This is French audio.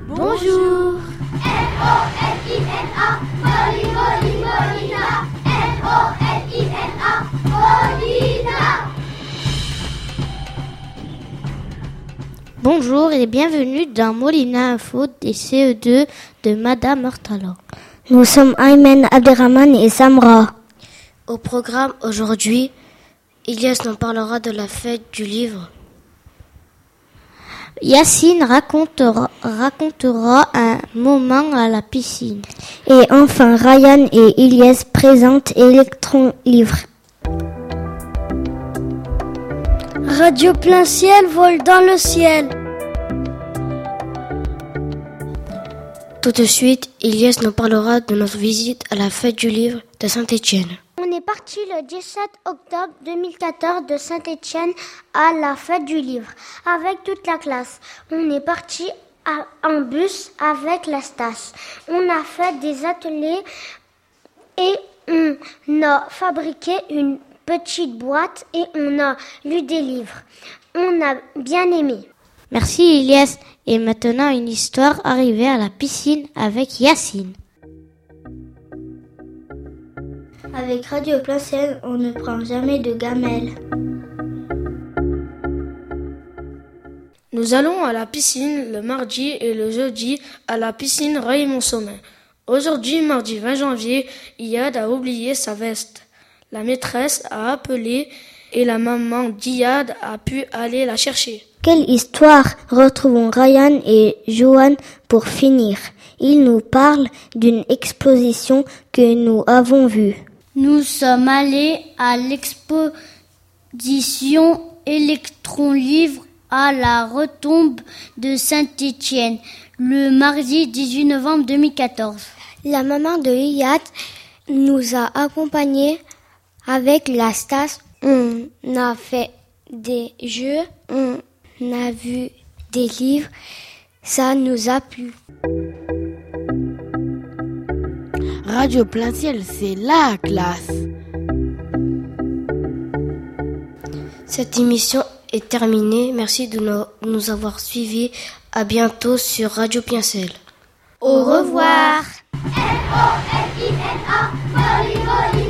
Bonjour. M-O-L-I-N-A, Molly, Molly, Molina. M-O-L-I-N-A, Molina. Bonjour et bienvenue dans Molina Info des CE2 de Madame Mortala. Nous sommes Aymen, Abderrahman et Samra. Au programme aujourd'hui, Ilyes nous parlera de la fête du livre. Yacine racontera un moment à la piscine. Et enfin, Ryan et Ilyes présentent Electron Livre. Radio plein ciel vole dans le ciel. Tout de suite, Ilyes nous parlera de notre visite à la fête du livre de Saint-Étienne. On est parti le 17 octobre 2014 de Saint-Étienne à la fête du livre avec toute la classe. On est parti en bus avec la Stas. On a fait des ateliers et on a fabriqué une petite boîte et on a lu des livres. On a bien aimé. Merci Ilyes. Et maintenant une histoire arrivée à la piscine avec Yacine. Avec Radio Plein Ciel, on ne prend jamais de gamelle. Nous allons à la piscine le mardi et le jeudi à la piscine Raymond-Sommet. Aujourd'hui, mardi 20 janvier, Iyad a oublié sa veste. La maîtresse a appelé et la maman d'Iyad a pu aller la chercher. Quelle histoire! Retrouvons Ryan et Johan pour finir. Ils nous parlent d'une exposition que nous avons vue. Nous sommes allés à l'exposition Electron Livre à la Retombe de Saint-Étienne le mardi 18 novembre 2014. La maman de Iyad nous a accompagnés avec la Stas. On a fait des jeux, on a vu des livres, ça nous a plu. Radio Plein Ciel, c'est la classe. Cette émission est terminée. Merci de nous avoir suivis. À bientôt sur Radio Plein Ciel. Au revoir. M-O-L-I-N-A, Molly, Molly.